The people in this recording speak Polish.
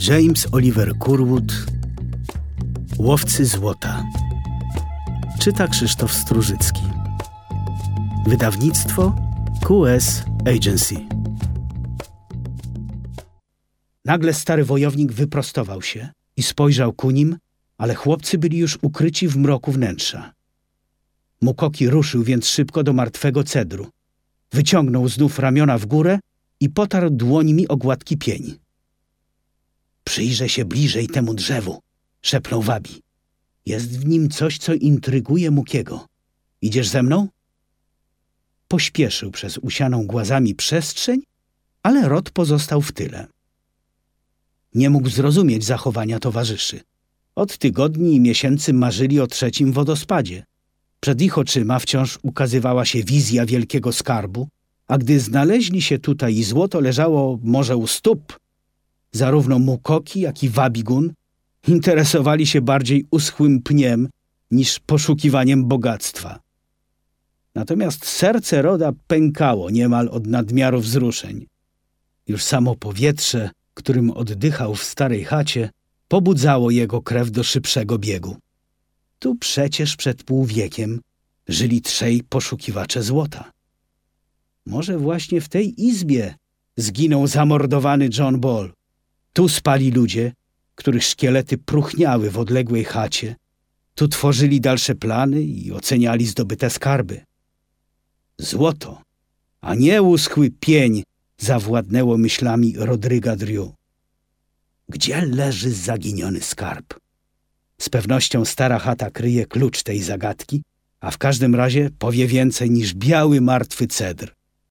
James Oliver Curwood, Łowcy złota. Czyta Krzysztof Strużycki. Wydawnictwo QS Agency. Nagle stary wojownik wyprostował się i spojrzał ku nim, ale chłopcy byli już ukryci w mroku wnętrza. Mukoki ruszył więc szybko do martwego cedru. Wyciągnął znów ramiona w górę i potarł dłońmi o gładki pień. Przyjrzę się bliżej temu drzewu, szepnął Wabi. Jest w nim coś, co intryguje Mukiego. Idziesz ze mną? Pośpieszył przez usianą głazami przestrzeń, ale Rod pozostał w tyle. Nie mógł zrozumieć zachowania towarzyszy. Od tygodni i miesięcy marzyli o 3. wodospadzie. Przed ich oczyma wciąż ukazywała się wizja wielkiego skarbu, a gdy znaleźli się tutaj i złoto leżało może u stóp, zarówno Mukoki, jak i Wabigun interesowali się bardziej uschłym pniem niż poszukiwaniem bogactwa. Natomiast serce Roda pękało niemal od nadmiaru wzruszeń. Już samo powietrze, którym oddychał w starej chacie, pobudzało jego krew do szybszego biegu. Tu przecież przed półwiekiem żyli 3 poszukiwacze złota. Może właśnie w tej izbie zginął zamordowany John Ball. Tu spali ludzie, których szkielety próchniały w odległej chacie. Tu tworzyli dalsze plany i oceniali zdobyte skarby. Złoto, a nie uschły pień, zawładnęło myślami Rodryga Drew. Gdzie leży zaginiony skarb? Z pewnością stara chata kryje klucz tej zagadki, a w każdym razie powie więcej niż biały, martwy cedr.